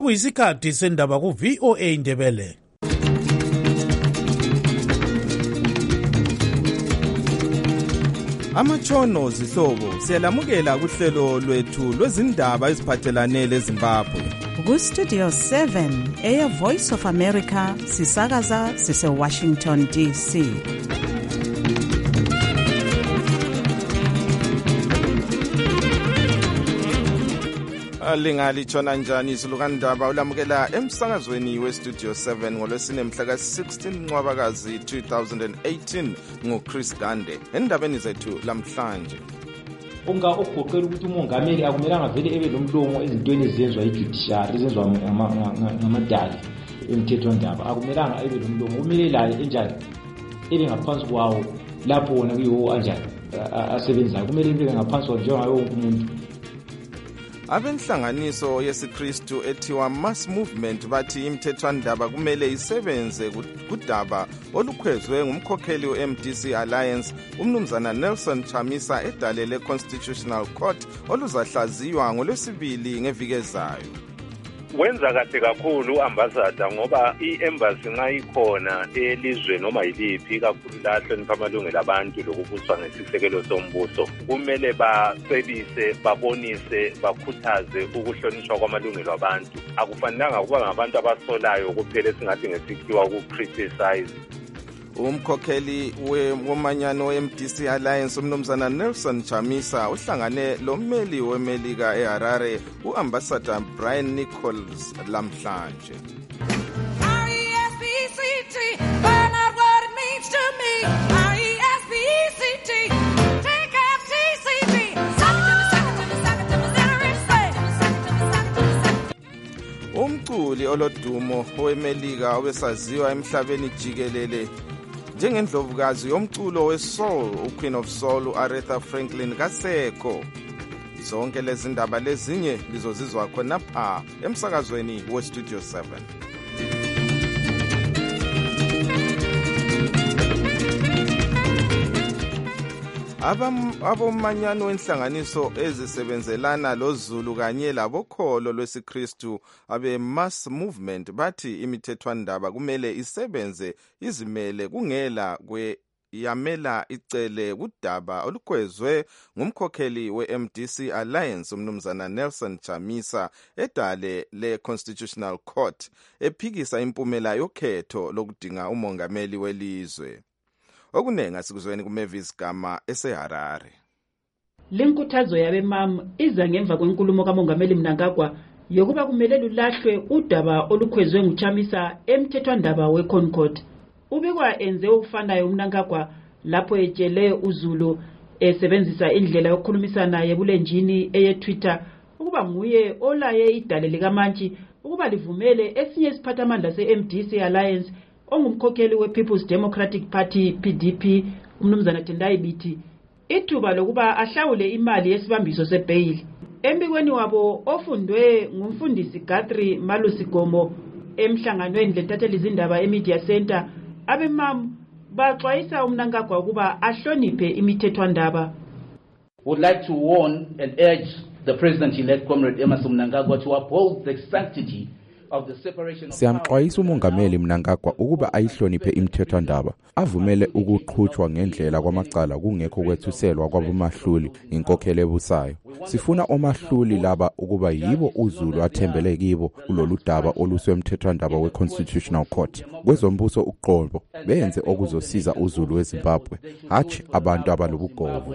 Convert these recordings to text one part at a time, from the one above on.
Kuyisikhathi sendaba ku VOA Indebele. Amatshono zihlobo siyalamukela kuhlelo lwethu lwezindaba eziphathelane leZimbabwe. Ku Studio 7 eya Voice of America sisakaza sise Washington DC. Lingatshona njani isilukandaba ulamukela emsakazweni weStudio 7 ngolwesine mhla ka-16 Ncwabakazi 2018 nguChris Gande endabeni zethu lamhlanje. Ugoqela ukuthi umongameli akumelanga vele ebe lomlomo ezintweni ezenzwa ijudiciary ezenzwa ngamadala emthethwandaba, akumelanga ebe lomlomo, kumele laye enjani ebe ngaphansi kwawo lapho wona kuyiwo anjani asebenzayo, kumele ebe ngaphansi kwawo njengayo wonke umuntu. Abenhlanganiso yesiKristu ethiwa Mass Movement bathi imthethwandaba kumele isebenze kudaba olukhwezwe ngumkhokheli we-MDC Alliance umnumzana Nelson Chamisa edale le-Constitutional Court oluzahlaziywa ngolwesibili ngeviki ezayo. Wenza kahle kakhulu ambassador ngoba i-embassy nxa ikhona elizwe noma yiliphi kakhulu lahlonipha amalungelo abantu lokubuswa ngesisekelo sombuso, kumele bacebise, babonise, bakhuthaze ukuhlonishwa kwamalungelo abantu. Akufanelanga kuba ngabantu abasolayo kuphela esingathi ngesikhiwa ku-criticize. Umkhokheli womanyano we-MDC Alliance umnumzana Nelson Chamisa uhlangane lommeli weMelika eHarare uambassador Brian Nichols lamhlanje. Umculi olodumo weMelika obesaziwa emhlabeni jikelele njengendlovukazi yomculo wesoul uQueen of Soul uAretha Franklin kasekho. Zonke lezi ndaba lezinye lizozizwa khonapha emsakazweni weStudio 7. Abomanyano wenhlanganiso ezisebenzelana loZulu kanye labokholo lwesiKristu abe-Mass Movement bathi imithethwandaba kumele isebenze izimele kungela yamela icele kudaba olukhwezwe ngumkhokheli we-MDC Alliance umnumzana Nelson Chamisa edale le-Constitutional Court ephikisa impumela yokhetho lokudinga umongameli welizwe. Okunenga sikuzweni kuMavis Gama eseHarare. Lenkuthazo yabemama iza ngemva kwenkulumo kaMongameli Mnangagwa yokuba kumele lulahlwe udaba olukhwezwe nguChamisa emthethwandaba weConcord. Ubikwa enze ukufanayo uMnangagwa lapho etshele uZulu esebenzisa indlela yokukhulumisana yebulenjini eyeTwitter ukuba nguye olaye idale likaMantshi ukuba livumele esinye isiphathamandla se-MDC Alliance ongumkhokheli we-People's Democratic Party PDP umnumzana Tendai Biti ithuba lokuba ahlawule imali yesibambiso sebail. Embikweni wabo ofundwe ngumfundisi Guthrie Malusigomo emhlanganweni lentatheli izindaba eMedia Center, abemama baxwayisa uMnangagwa ukuba ahloniphe imithethwandaba. Would like to warn and urge the President-elect Comrade Emmerson Mnangagwa to uphold the sanctity. Siyamxwayisa umongameli Mnangagwa ukuba ayihloniphe imithethwandaba, avumele ukuqhutshwa ngendlela kwamacala kungekho kwethuselwa kwabomahluli inkokhelo ebusayo. Sifuna omahluli laba ukuba yibo uZulu athembele kibo kulolu daba olusemthethwandaba weConstitutional Court. Kwezombuso uqobo benze okuzosiza uZulu weZimbabwe, hatshi abantu abalobugovu.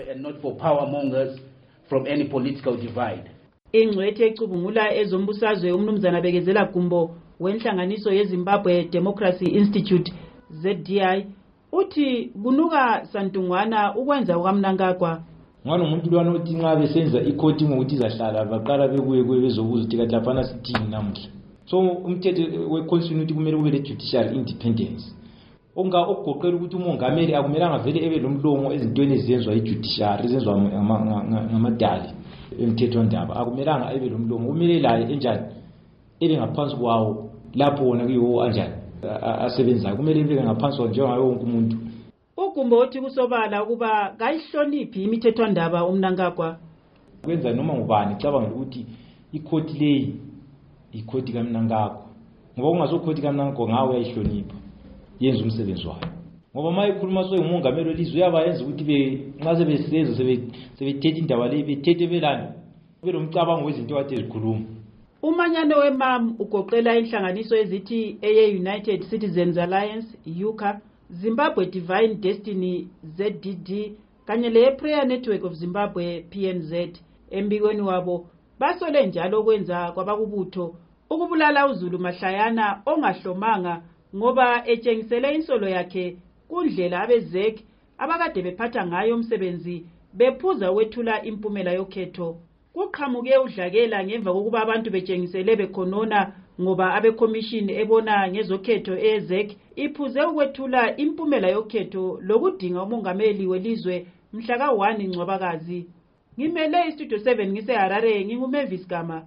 Ingcwethe ecubungula ezombusazwe umnumzana Bekezela Gumbo wenhlanganiso yeZimbabwe Democracy Institute ZDI uthi kunuka santungwana ukwenza kwaMnangagwa. Ngani umuntu lwana uthi nxa besenza ikhoti ngokuthi izahlala baqala bekuye bezobuza ukuthi kanti lapha sithini namuhla. So umthetho weconstitution kumele kube le-judicial independence. Okugoqela ukuthi umongameli akumelanga vele ebe lomlomo ezintweni ezenzwa ijudiciary ezenzwa ngamadala emthethwandaba, akumelanga ebe lomlomo, kumele laye enjani ebe ngaphansi kwawo lapho wona kuyiwo anjani asebenzayo, kumele ebe ngaphansi kwawo njengayo wonke umuntu. Ugumbo uthi kusobala ukuba kayihloniphi imithethwandaba uMnangagwa. Kwenza noma ngubani cabanga ukuthi ikhoti leyi ikhoti kaMnangagwa ngoba ungasokhoti kaMnangagwa ngawe uyayihlonipha yenza umsebenzi wayo ngoba mayikhuluma soyumongameli welizwe uyabayenza ukuthi nxa sebesenza sebethethe indaba le bethethe belani belomcabango wezinto kade zikhuluma. Umanyano weMAM ugoqela inhlanganiso ezithi United Citizens Alliance UCA, Zimbabwe Divine Destiny ZDD kanye le-Prayer Network of Zimbabwe PNZ. Embikweni wabo basole njalo kwenza kwabakubutho ukubulala uZulu Mahlayana ongahlomanga ngoba etshengisele insolo yakhe kundlela abezek abakade bephatha ngayo umsebenzi bephuza wethula impumela yokhetho. Kuqhamuke udlakela ngemva kokuba abantu betshengisele bekhonona ngoba abekhomishini ebona ngezokhetho ezek iphuze ukwethula impumela yokhetho lokudinga umongameli welizwe mhla ka-1 Ncwabakazi. Ngimele istudio 7 ngiseHarare nginguMavis Gama.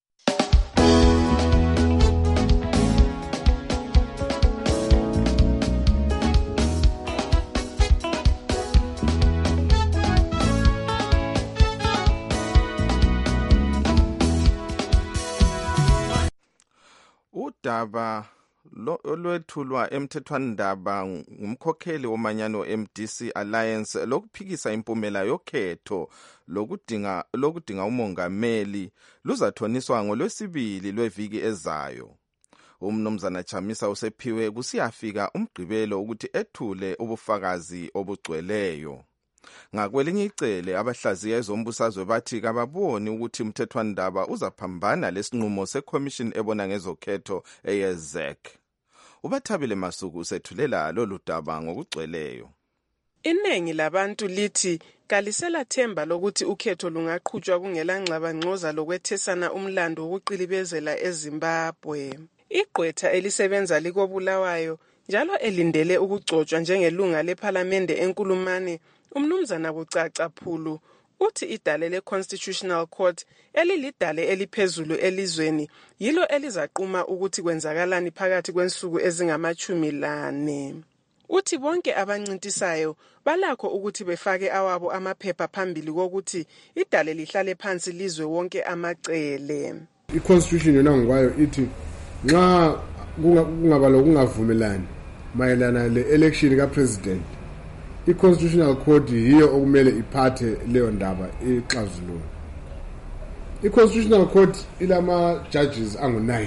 Udaba olwethulwa emthethwandaba ngumkhokheli womanyano MDC Alliance lokuphikisa impumela yokhetho lokudinga umongameli luzathoniswa ngoLwesibili lweviki ezayo. Umnumzana Chamisa usephiwe kusiyafika umgqibelo ukuthi ethule ubufakazi obugcweleyo. Ngakwelinye icele abahlaziya ezombusazwe bathi kababoni ukuthi umthethwandaba uzaphambana lesinqumo seCommission ebona ngezokhetho eyezek. Ubathabile Masuku usethulela lolu daba ngokugcweleyo. Iningi labantu lithi kalisela themba lokuthi ukhetho lungaqhutshwa kungela ngxabangxoza lokwethesana umlando wokuqilibezela eZimbabwe. Igqwetha elisebenza likobulawayo njalo elindele ukugcotshwa njengelunga lePhalamende enkulumane umnumzana Bucaca Phulu uthi idale le-Constitutional Court elilidale eliphezulu elizweni yilo elizaquma ukuthi kwenzakalani phakathi kwensuku ezingama-14. Uthi bonke abancintisayo balakho ukuthi befake awabo amaphepha phambili kokuthi idale lihlale phansi lizwe wonke amacele. I-Constitution yona ngokwayo ithi nxa kungaba lokungavumelani mayelana le-election ka-president, i-Constitutional Court yiyo okumele iphathe leyo ndaba ixazulule. I-Constitutional Court ilama judges angu-9.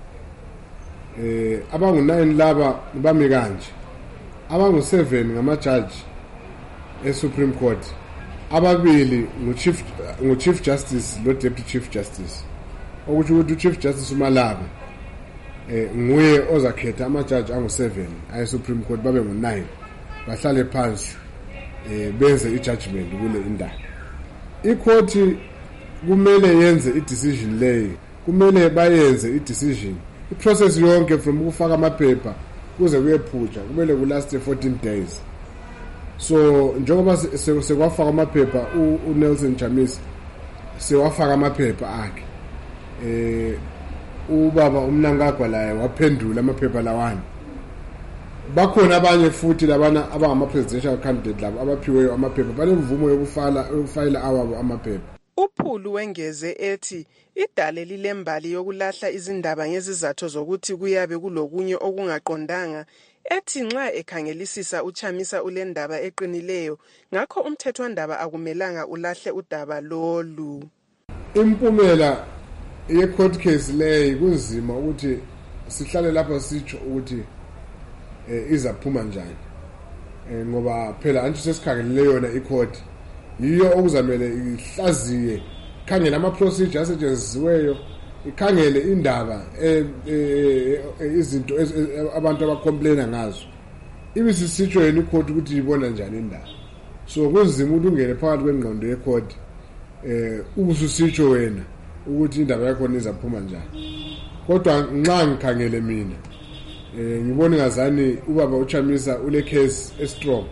Abangu-9 laba bami kanje. Abangu-7 ngama-judge e-Supreme Court. Ababili ngu-Chief Justice lo-Deputy Chief Justice. Ukuthi u-Chief Justice uMalabe nguye ozakhetha ama-judge angu-7 aye-Supreme Court babe ngu-9. Bahlale phansi benze i-judgment kule indaba. I-court kumele yenze i-decision leyo, kumele bayenze i-decision. I-process yonke from ukufaka amaphepha kuze kuyephutshwa kumele kulast 14 days. So njengoba sekwafaka amaphepha uNelson Chamisa sewafaka amaphepha akhe. Ubaba uMnangagwa laye waphendula amaphepha lawana. Bakhona abanye futhi labana abangama-presidential candidate labo abaphiweyo amaphepha banemvumo yokufayila awabo amaphepha. Uphulu wengeze ethi idale lilembali yokulahla izindaba ngezizathu zokuthi kuyabe kulokunye okungaqondanga ethi nxa ekhangelisisa uChamisa ulendaba eqinileyo ngakho umthethwandaba akumelanga ulahle udaba lolu. Impumela ye-court case leyo kunzima ukuthi sihlale lapha sitsho ukuthi izaphuma njani ngoba phela antsho sesikhangelele yona icourt yiyo okuzamele ihlaziye khangela ama-procedure asetshenzisiweyo ikhangele indaba izinto abantu abacomplaina ngazo ibe sisitsho yena icourt ukuthi ibona njani indaba. So kunzima ukuthi ungene phakathi kwengqondo yecourt ubususitsho wena ukuthi indaba yakho izaphuma njani. Kodwa nxa ngikhangele mina ngibona ngazani ubaba uChamisa ule case estrong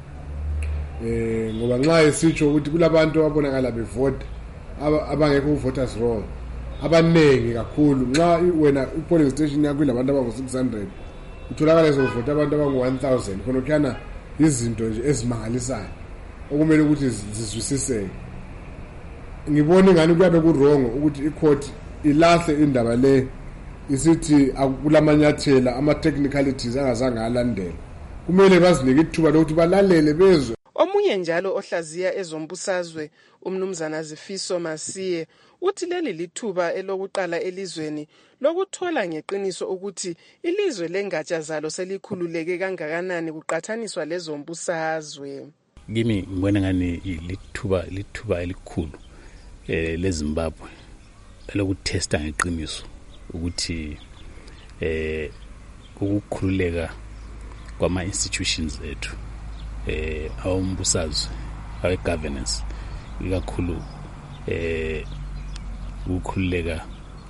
ngoba nxa esitsho ukuthi kulabantu ababonakala bevota abangekho voters roll abanengi kakhulu. Nxa wena i-polling station yakho ilabantu abangu-600 utholakala ezovota abantu abangu-1000 khona kukhana izinto nje ezimangalisayo okumele ukuthi zizwisiseke. Ngibona ingani kuyabe kurongo ukuthi icourt ilahle indaba le isithi akulamanyathela ama-technicalities angazange alandela. Kumele bazinike ithuba lokuthi balalele bezwe. Omunye njalo ohlaziya ezombusazwe umnumzana Zifiso Masiye uthi leli lithuba elokuqala elizweni lokuthola ngeqiniso ukuthi ilizwe lengatsha zalo selikhululeke kangakanani kuqathaniswa lezombusazwe. Kimi ngibona ngani lithuba elikhulu leZimbabwe lokutesta ngeqiniso ukuthi ukukhululeka kwama institutions ethu awumbusazwe awe governance ikakhulu ukukhululeka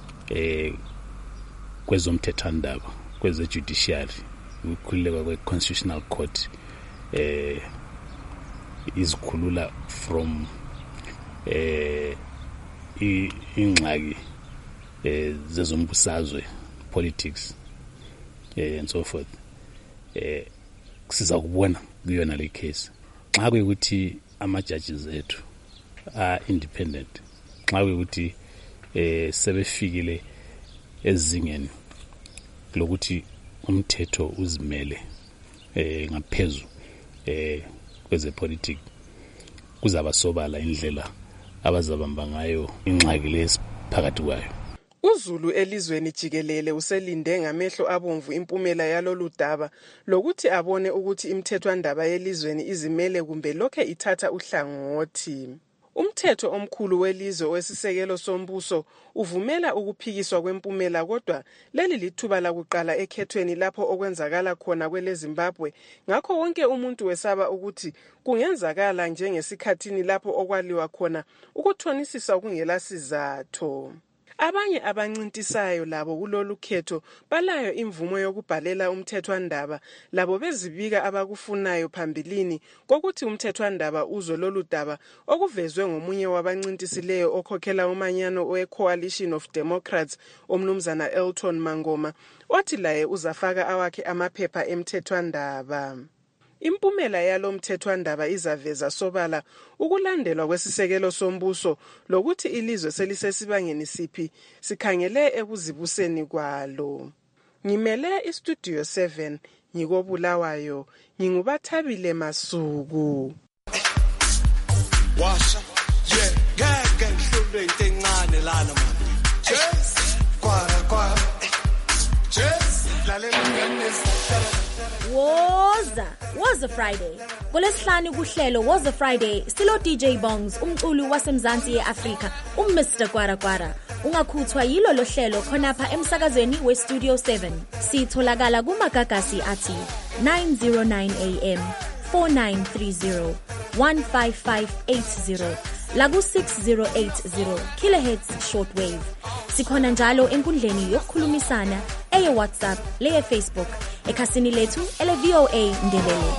kwezomthethwandaba kweze judiciary ukukhululeka kwe constitutional court izikhulula from ingxaki zezombusazwe politics and so forth. Siza kubona kuyona le case xa kuyukuthi ama judges ethu are independent, xa kuyukuthi sebefikile ezingeni lokuthi umthetho uzimele ngaphezulu kweze politics, kuzaba sobala indlela abazabamba ngayo ingxaki lesiphakathi kwayo. uZulu elizweni jikelele uselinde ngamehlo abomvu impumela yalolu daba lokuthi abone ukuthi imithethwandaba yelizweni izimele kumbe lokho ithatha uhlangothi. Umthetho omkhulu welizwe wesisekelo sombuso uvumela ukuphikiswa kwempumela, kodwa leli lithuba lakuqala ekhethweni lapho okwenzakala khona kweleZimbabwe. Ngakho wonke umuntu wesaba ukuthi kungenzakala njengesikhathini lapho okwaliwa khona ukuthonisisa kungela sizatho. Abanye abancintisayo labo kulolu khetho balayo imvumo yokubhalela umthethwandaba, labo bezibika abakufunayo phambilini kokuthi umthethwandaba uzwe lolu daba okuvezwe ngomunye wabancintisileyo okhokhela umanyano we-Coalition of Democrats omnumzana Elton Mangoma, othi laye uzafaka awakhe amaphepha emthethwandaba. Impumela yalo mthethwandaba izaveza sobala ukulandelwa kwesisekelo sombuso lokuthi ilizwe selisesibangeni siphi sikhangele ekuzibuseni kwalo. Ngimele iStudio 7 ngikobulawayo, ngingubathabile Masuku. Washa ngeke ngihlule into encane lana manje. Yes kwa yes lalela ngene Woza Friday. Kulesihlanu kuhlelo Woza Friday silo DJ Bongs umculi wasemzansi yeAfrika Mr Kwara. Ungakhuthwa yilo lo hlelo khonapha emsakazweni weStudio 7. Sitholakala kumagagasi athi 909 AM 4930 15580 la ku 6080 kHz shortwave. Sikhona njalo enkundleni yokukhulumisana eye WhatsApp, leye Facebook, ekhasini lethu ele VOA Ndebele.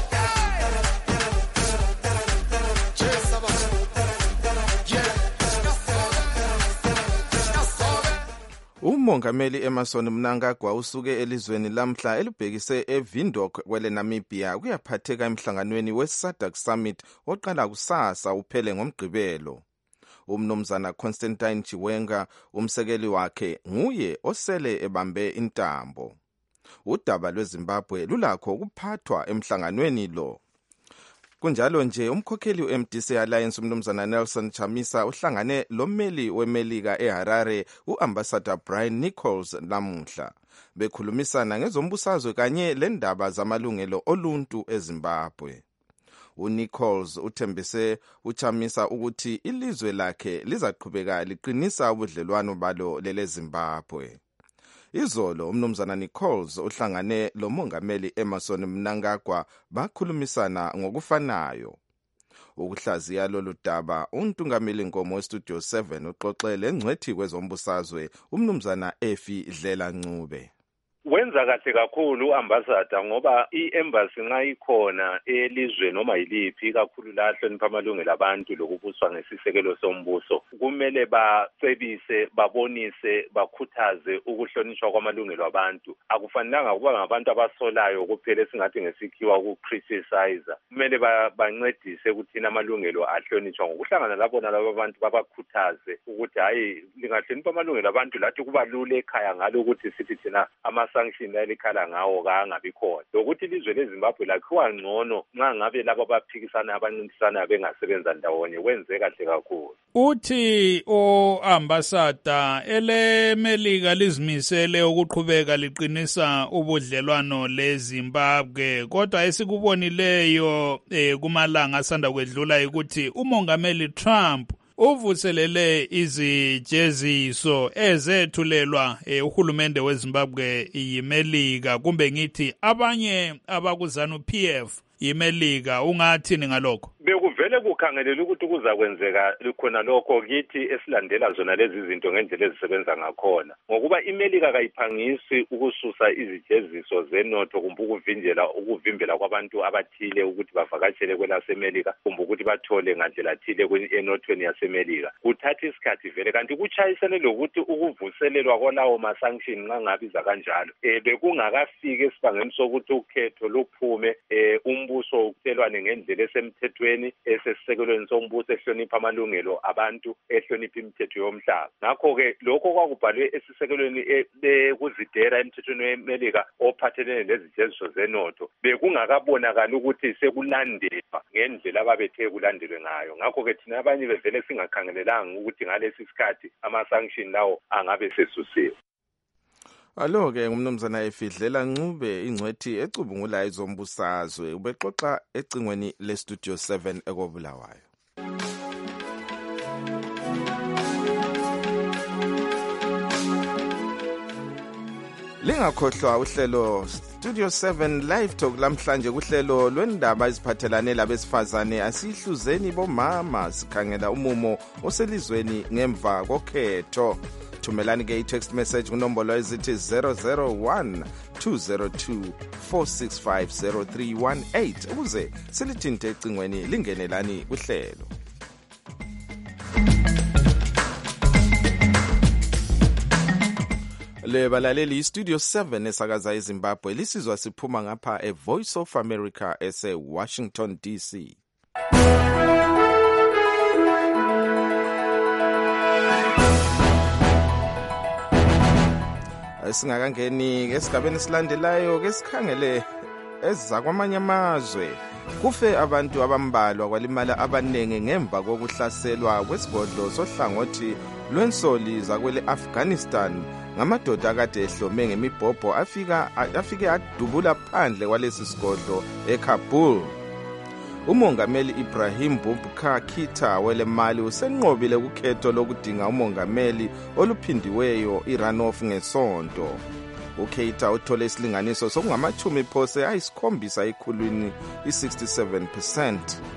Umongameli Emmerson Mnangagwa usuke elizweni lamhla elibhekise eVindhoek kwele Namibia kuyaphatheka emhlanganweni weSADC Summit oqala kusasa uphele ngomgqibelo. Umnumzana Constantine Chiwenga umsekeli wakhe nguye osele ebambe intambo. Udaba lweZimbabwe lulakho ukuphathwa emhlanganweni lo. Kunjalo nje umkhokheli weMDC Alliance umnumzana Nelson Chamisa uhlangane lommeli weMelika eHarare uAmbassador Brian Nichols namuhla. Bekhulumisana ngezombusazwe kanye lendaba zamalungelo oluntu eZimbabwe. uNichols uthembise uChamisa ukuthi ilizwe lakhe lizaqhubeka liqinisa ubudlelwano balo leleZimbabwe. Izolo umnumzana Nichols uhlangane lomongameli Emmerson Mnangagwa bakhulumisana ngokufanayo. Ukuhlaziya lolu daba untungameli Nkomo weStudio 7 uxoxele ngcwethi kwezombusazwe umnumzana Efi Dlela Ncube. Wenza kahle kakhulu ambassador ngoba i-embassy nxa ikhona elizwe noma yiliphi kakhulu la hlonipha amalungelo abantu lokubuswa ngesisekelo sombuso kumele bacebise babonise bakhuthaze ukuhlonishwa kwamalungelo abantu akufanelanga kuba ngabantu abasolayo kuphela esingathi ngesikhiwa ukukriticize kumele bancedise ukuthi amalungelo ahlonishwa ngokuhlangana lapho nalabo abantu babakhuthaze ukuthi hayi lingahlonipha amalungelo abantu lathi kuba lula ekhaya ngalo ukuthi sithi thina ama-sanction alikhala ngawo kangabi khona lokuthi ilizwe leZimbabwe lakhiwa ngcono nxa ngabe labo abaphikisana abancintisana bengasebenza ndawonye wenze kahle kakhulu. Uthi o-ambassador eleMelika lizimisele ukuqhubeka liqinisa ubudlelwano leZimbabwe kodwa esikubonileyo kumalanga asanda kwedlula ukuthi umongameli Trump uvuselele izijeziso ezethulelwa uhulumende weZimbabwe yiMelika kumbe ngithi abanye abakuzanu PF yiMelika ungathini ngalokho? Bekuvele kukhangelela ukuthi kuzakwenzeka khona lokho kithi esilandela zona lezi zinto ngendlela ezisebenza ngakhona ngokuba iMelika kayiphangisi ukususa izijeziso zenotho kumbe ukuvimbela kwabantu abathile ukuthi bavakatshele kwelaseMelika kumbe ukuthi bathole ngandlela thile enothweni yaseMelika kuthatha isikhathi vele kanti kuchayisene lokuthi ukuvuselelwa kwalawo ma-sanction nxa ngabiza kanjalo bekungakafiki esibangeni sokuthi ukhetho luphume umbuso ukutelwane ngendlela esemthethweni esesisekelweni sombuso ehlonipha amalungelo abantu ehlonipha imithetho yomhlaba ngakho-ke lokho kwakubhalwe esisekelweni kuzidera emthethweni weMelika ophathelene lezijeziso zenotho bekungakabonakali ukuthi sekulandelwa ngendlela ababethe kulandelwe ngayo ngakho-ke thina abanye bevele singakhangelelanga ukuthi ngalesi sikhathi ama-sanction lawo angabe sesusiwe. Alo-ke ngumnumzana Efidlela Ncube ingcwethi ecubungula izombusazwe ubexoxa ecingweni leStudio 7 ekobulawayo. Lingakhohlwa uhlelo Studio 7 Live Talk lamhlanje kuhlelo lwendaba eziphathelane labesifazane asihluzeni bomama sikhangela umumo oselizweni ngemva kokhetho. Thumelani ke i-text message kunombolo ezithi 001 202 465 0318 ukuze silithinte ecingweni lingenelani kuhlelo. Le balaleli iStudio 7 esakaza eZimbabwe lisizwa siphuma ngapha eVoice of America ese-Washington DC. Singakangeni esigabeni silandelayo ke sikhangele ezakwamanye amazwe kufe abantu abambalwa kwalimala abanenge ngemva kokuhlaselwa kwesigodlo sohlangothi lwensoli zakwele Afghanistan ngamadoda akade ehlome ngemibhobho afike adubula phandle kwalesi sigodlo eKabul. Umongameli Ibrahim Boubacar Keita welemali usenqobile ukhetho lokudinga umongameli oluphindiweyo irunoff ngesonto. uKeita uthole isilinganiso sokungamathumi phose ayisikhombisa ekhulwini i-67%.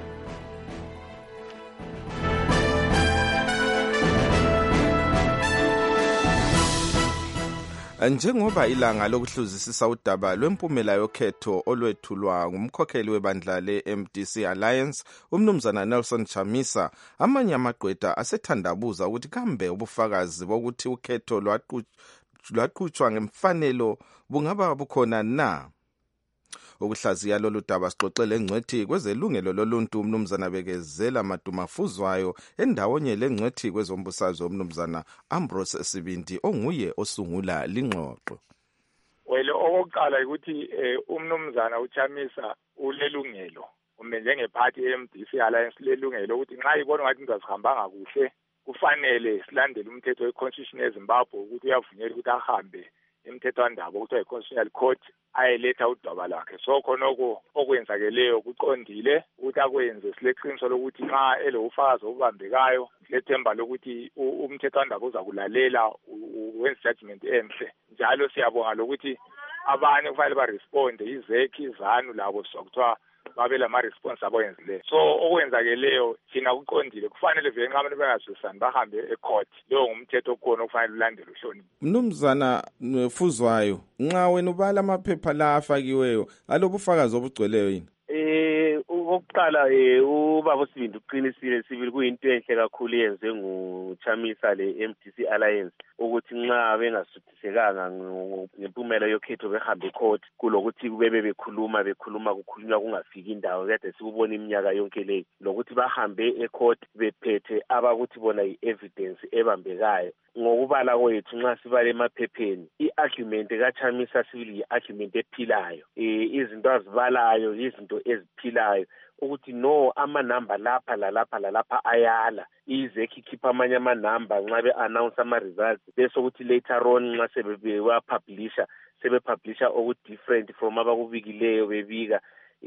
Njengoba ilanga lokuhluzisisa udaba lwempumela yokhetho olwethulwa ngumkhokheli webandla le-MDC Alliance umnumzana Nelson Chamisa, amanye amagqwetha asethandabuza ukuthi kambe ubufakazi bokuthi ukhetho lwaqhutshwa ngemfanelo bungaba bukhona na. Ukuhlaziya lolu daba sixoxele ngcwethi kwezelungelo loluntu umnumzana Bekezela Madumafuzwayo endawonye lengcwethi kwezombusazwe umnumzana Ambrose Sibindi onguye osungula lingxoxo. Wele okokuqala ukuthi umnumzana uChamisa ulelungelo kumbe njengephathi ye-MDC Alliance lelungelo ukuthi nxa ibona ngathi into azihambanga kuhle kufanele silandele umthetho we-Constitution yeZimbabwe ukuthi uyavunyelwa ukuthi ahambe imthethwandaba okuthiwa yi-Constitutional Court ayeletha udaba lakhe. So khonoko okwenzakeleyo kuqondile ukuthi akwenze sileqiniso lokuthi nxa elofakazi obambekayo lethemba lokuthi umthethwandaba uzakulalela wenze judgment enhle. Njalo siyabonga lokuthi abanye kufanele baresponde izekhi izanu labo sokuthiwa babe lama-response abawenzileyo. So okwenzakeleyo thina kuqondile kufanele vele nxa abantu bengazwisani bahambe ecourt. Lowo ngumthetho okhona okufanele ulandele uhloniphe. Mnumzana Fuzwayo, nxa wena ubala amaphepha la afakiweyo alobufakazi obugcweleyo yini? Okokuqala ubaba uSibindi uqinisile sibili kuyinto enhle kakhulu yenze nguChamisa le MDC Alliance ukuthi nxa bengasuthisekanga ngempumela yokhetho behambe ecourt kulokuthi bebe bekhuluma kukhulunywa kungafiki indawo kade sikubona iminyaka yonke le lokuthi bahambe ecourt bephethe abakuthi bona i-evidence ebambekayo. Ngokubala kwethu nxa sibale emaphepheni i-argument kaChamisa sibili i-argument ephilayo, izinto azibalayo izinto eziphilayo ukuthi no amanamba lapha ayala ize khikhipha amanye amanamba nxa be-announce ama-results bese ukuthi later on nxa sebewapublisha sebepublisha oku-different from abakubikileyo bebika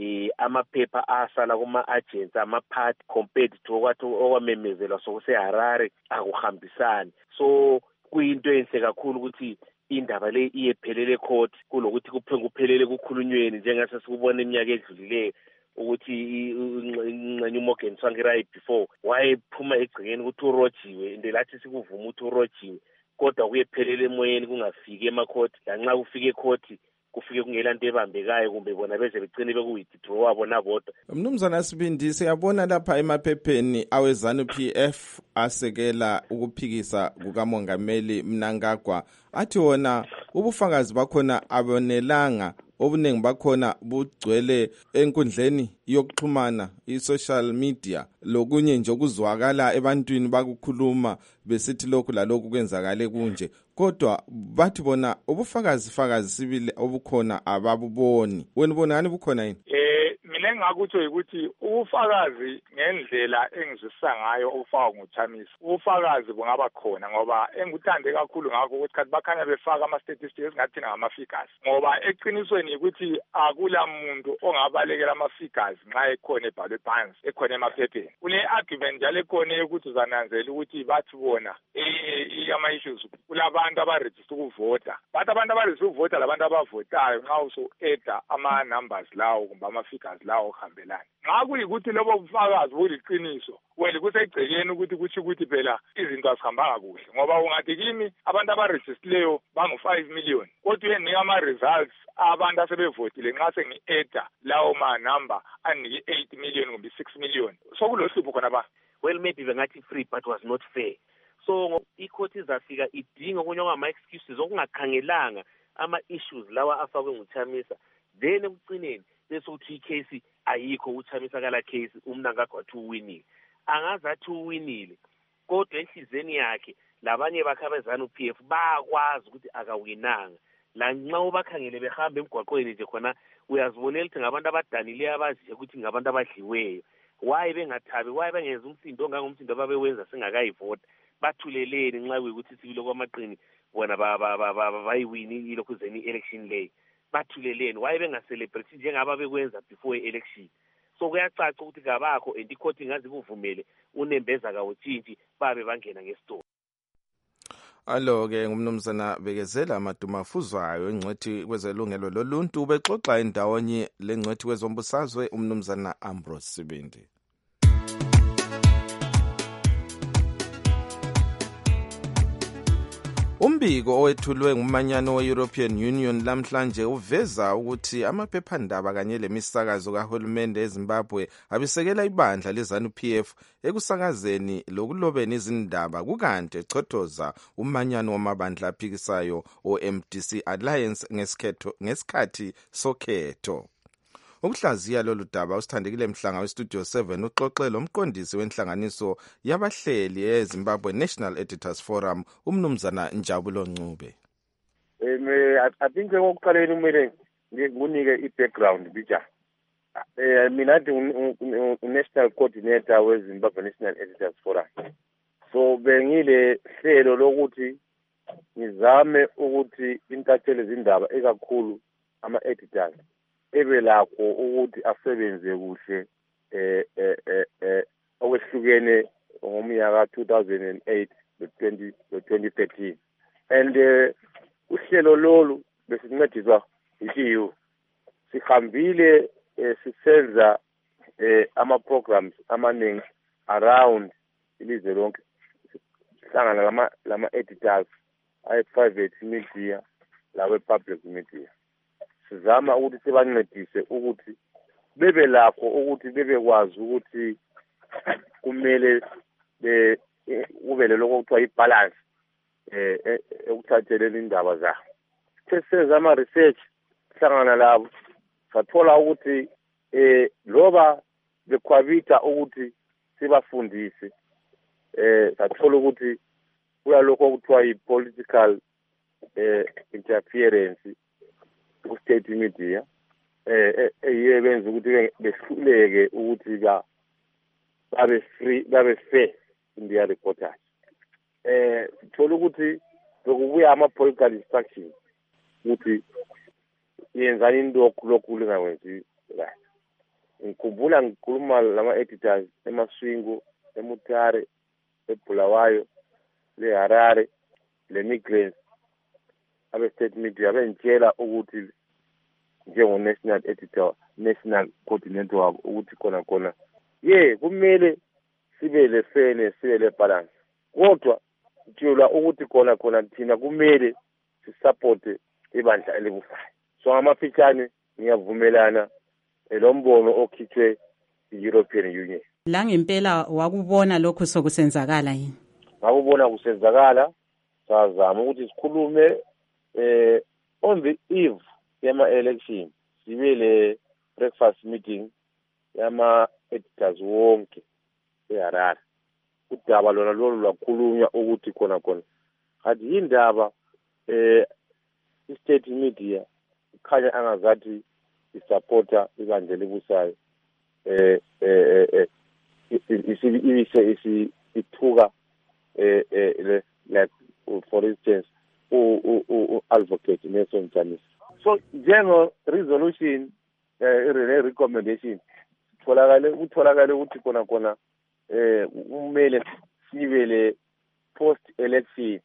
amaphepha asala kuma-agents ama-party compared to okwamemezelwa sokuseHarare akuhambisani. So kuyinto enhle kakhulu ukuthi indaba le iyephelele court kulokuthi kuphelele kukhulunyweni njengase sikubona iminyaka edlulileyo ukuthi ingxenye uMorgan Tsvangirai before wayephuma egcekeni ukuthi urojiwe ndelathi sikuvuma ukuthi urojiwe kodwa kuyephelele emoyeni kungafiki emacourt lanxa kufike ecourt kufike kungela nto ebambekayo kumbe bona beze begcine bekuwithdraw wabona bodwa. Mnumzana Sibindi, siyabona lapha emaphepheni awezanu PF asekela ukuphikisa kukamongameli Mnangagwa athi wona ubufakazi bakhona abonelanga obuningi bakhona bugcwele enkundleni yokuxhumana i-social media lokunye nje okuzwakala ebantwini bakukhuluma besithi lokhu lalokhu kwenzakale kunje kodwa bathi bona ubufakazi sibili obukhona ababuboni. Wena ubona ngani bukhona yini? Mina engakutsho ukuthi ubufakazi ngendlela engizwisa ngayo obufakwa nguChamisa ubufakazi bungaba khona ngoba engikuthande kakhulu ngakho ukuthi kathi bakhanya befaka ama-statistics esingathi ngama-figures ngoba eqinisweni ukuthi akula muntu ongabalekela ama-figures nxa ekhona ebhalwe phansi ekhona emaphepheni. Kune-argument njalo ekhona yokuthi uzananzela ukuthi bathi bona ama-issues kulabantu abarejista ukuvota bathi abantu abarejista ukuvota labantu abavotayo nxa usu-eda ama-numbers lawo kumbe ama-figures lawo ohambelana. Nxa kuyikuthi lobo bufakazi buliqiniso wena kusegcekeni ukuthi kusho ukuthi phela izinto azihambanga kuhle ngoba ungathi kimi abantu abarejistileyo bangu-5 million kodwa uyenika ama-results abantu asebevotile nxa sengi-eda lawo manamba anike 8 million kumbe 6 million sokulohlupho khona ba. Well, maybe bengathi free but was not fair. So icourt izafika idinga okunye okungama-excuses okungakhangelanga ama-issues lawa afakwe nguChamisa then ekugcineni bese uthi icase ayikho uChamisa kala case uMnangagwa wathi uwinile angazi athi uwinile kodwa enhlizweni yakhe labanye bakhabezana uPF bakwazi ukuthi akawinanga la nxa ubakhangele behamba emgwaqweni nje khona uyazibonela ukuthi ngabantu abadanileyo abaziyo ukuthi ngabantu abadliweyo. Why bengathabi why bengenza umsindo ongangomsindo ababewenza singakayivota bathuleleni nxa kuyikuthi sibilo kwamaqini bona bayiwini ilokhuzeni election lay bathuleleni why bengaselebrate njengaba bekwenza before election. So kuyacaca ukuthi kabakho and icourt ingazi kuvumele unembeza kawutshintshi babe bangena ngesitolo. Alo-ke ngumnumzana Bekezela Amaduma Fuzwayo ingcwethi kwezelungelo loluntu ubexoxa endawonye lengcwethi kwezombusazwe umnumzana Ambrose Sibindi. Umbiko owethulwe ngumanyano we-European Union lamhlanje uveza ukuthi amaphephandaba kanye lemisakazo kahulumende eZimbabwe abisekela ibandla leZANU-PF ekusakazeni lokulobeni izindaba kukanti echothoza umanyano wamabandla aphikisayo o-MDC Alliance ngesikhathi sokhetho. Ukuhlaziya lolu daba usithandekile Mhlanga weStudio 7 uxoxe lomqondisi wenhlanganiso yabahleli eZimbabwe National Editors Forum umnumzana Njabulo Ncube. I think ngokuqaleni kumele ngikunike i-background bija. Mina ndi national coordinator weZimbabwe National Editors Forum. So bengile hlelo lokuthi ngizame ukuthi intatheli zindaba ekakhulu ama-editors ebe lakho ukuthi asebenze kuhle okwehlukene ngomnyaka 2008 2013 and uhlelo lolu besincediswa yiyo sihambile sisenza ama-programs amaningi around ilizwe lonke. Sihlangana lama-editors ayi-private media lawe-public media. Sizama ukuthi sibancedise ukuthi bebe lakho ukuthi bebekwazi ukuthi kumele kube lokho kuthiwa i-balance ekuthatheleni indaba zabo. Sesenza ama-research sihlangana labo sathola ukuthi loba bekhwabitha ukuthi sibafundise sathola ukuthi kuyalokho okuthiwa i-political interference ku-state media eyiyo benza ukuthi behluleke ukuthi babe fair in their reportage. Sithola ukuthi bekubuya ama-political instructions ukuthi yenzani into lokhu lingakwenzi right. Ngikhumbula ngikhuluma lama-editors eMaswingo, eMutare, eBulawayo, leHarare, leMigrants, abe-state media bengitshela ukuthi njengo-national editor, national coordinator wabo ukuthi khona kumele sibe le-fairness, sibe le-balance. Kodwa kutshela ukuthi khona thina kumele sisupporte ibandla elibusayo. So amafitshane ngiyavumelana lo mbono okhithwe i-European Union. La ngempela wakubona lokho sokusenzakala yini? Ngakubona kusenzakala, sazama ukuthi sikhulume on the eve yama-election sibe le breakfast meeting yama-editors wonke eHarare. Udaba lona lolu lwakhulunywa ukuthi khona kanti yindaba i-state media ikhanya angazathi isupporta ibandla elibusayo ithuka like for instance advocate Nelson Chamisa. So njengo resolution recommendation utholakale ukuthi khona kumele sibe le post election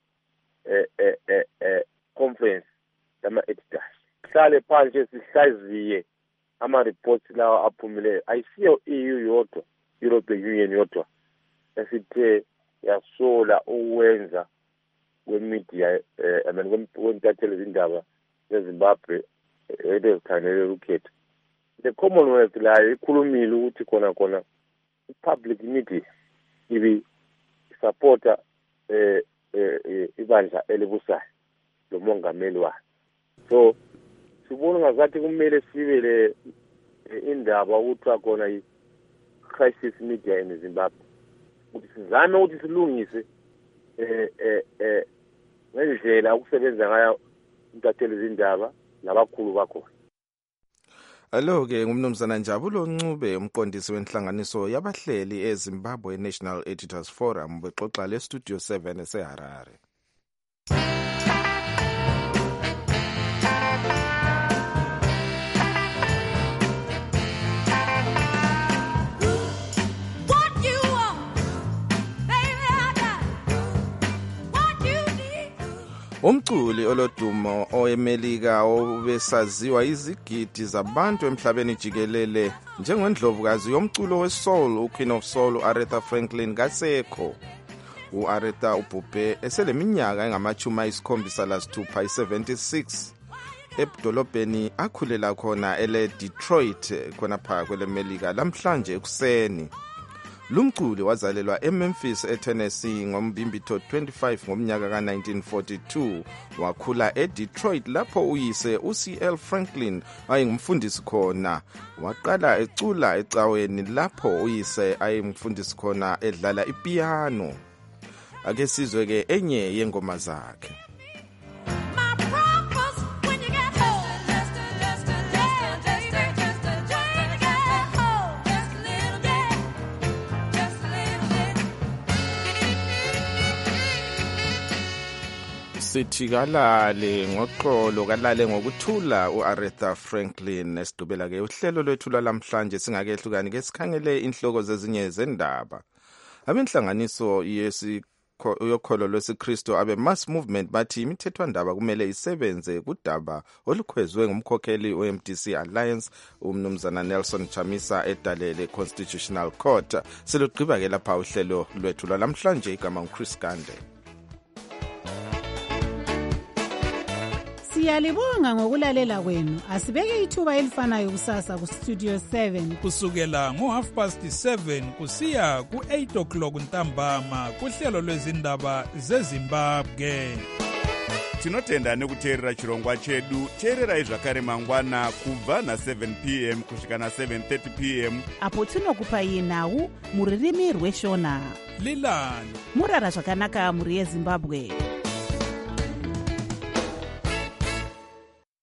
conference yama-editors. Sihlale phansi sihlaziye ama-reports lawa aphumileyo. Ayisiyo EU yodwa, European Union yodwa esithe yasola ukwenza kwemedia kwentatheli izindaba zeZimbabwe ezikhangelwe ukhetho. The Commonwealth layo ikhulumile ukuthi khona i-public media ibi supporta ibandla elibusayo lo mongameli wayo. So sibona ngazathi kumele sibe le indaba ukuthi khona i-crisis media in Zimbabwe ukuthi sizame ukuthi silungise ngendlela ukusebenza ngayo intatheli izindaba nabakhulu bakhona. Alo-ke ngumnumzana Njabulo Ncube, umqondisi wenhlanganiso yabahleli eZimbabwe National Editors Forum, bexoxa le-Studio 7 eseHarare. Umculi olodumo oemelika obesaziwa izigidi zabantu emhlabeni jikelele njengendlovukazi yomculo wesoul uQueen of Soul uAretha Franklin kasekho. uAretha ubhubhe eseleminyaka engama-76 i-76 edolobheni akhulela khona ele-Detroit khonapha kwelemelika lamhlanje ekuseni. Lumculi wazalelwa eMemphis eTennessee ngoMbimbithi 25 ngomnyaka ka-1942 wakhula eDetroit lapho uyise uCL Franklin ayengumfundisi khona. Waqala ecula ecaweni lapho uyise ayengumfundisi khona edlala ipiano. Ake sizwe ke enye yengoma zakhe. Sithi kalale ngoxolo kalale ngokuthula uAretha Franklin. Esidubela ke uhlelo lwethu lamhlanje singakehlukani ke sikhangele inhloko zezinye zendaba. Abenhlanganiso yokholo lwesiKristu abe-Mass Movement bathi imithethwandaba kumele isebenze kudaba olukhwezwe ngumkhokheli we-MDC Alliance umnumzana Nelson Chamisa edalele Constitutional Court. Silugqiba-ke lapha uhlelo lwethu lwalamhlanje, igama nguChris Gande. Siyalibonga ngokulalela kwenu. Asibeke ithuba elifanayo kusasa ku Studio 7 kusukela ngo7:30 kusiya ku8 o'clock ntambama kuhlelo lwezindaba zeZimbabwe. Tinotenda nekuteerera chirongwa chedu. Teererai zvakare mangwana kubva na7 p.m. kusvika na7:30 p.m. apo tinokupai nhau muririmi rweshona. Lilani murara zvakanaka muri yeZimbabwe.